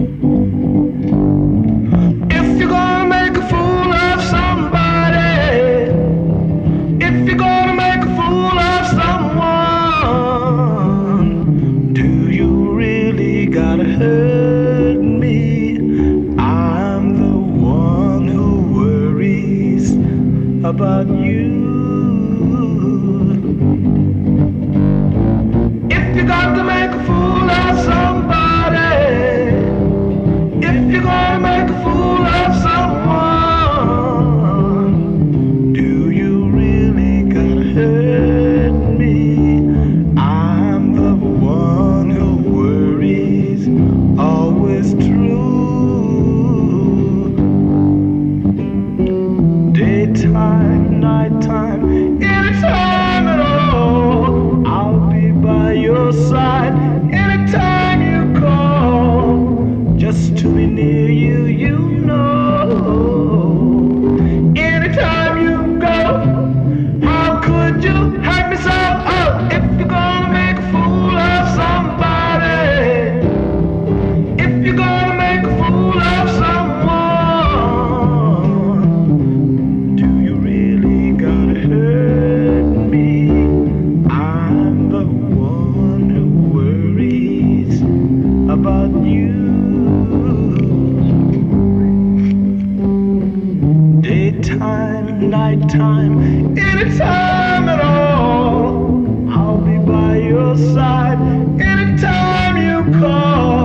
If you're gonna make a fool of somebody, if you're gonna make a fool of someone, do you really gotta hurt me? I'm the one who worries about you. If you got to make a fool of somebody, if you're gonna make a fool of someone, do you really gotta hurt me? I'm the one who worries, always true. Daytime, nighttime, anytime at all, I'll be by your side. Anytime you call, just to be near you, you know. Anytime you go, how could you hurt me so? Oh, if you're gonna make a fool of somebody, if you're gonna make a fool of someone, do you really gotta hurt me? I'm the one who worries about you. Daytime, nighttime, anytime at all, I'll be by your side. Anytime you call,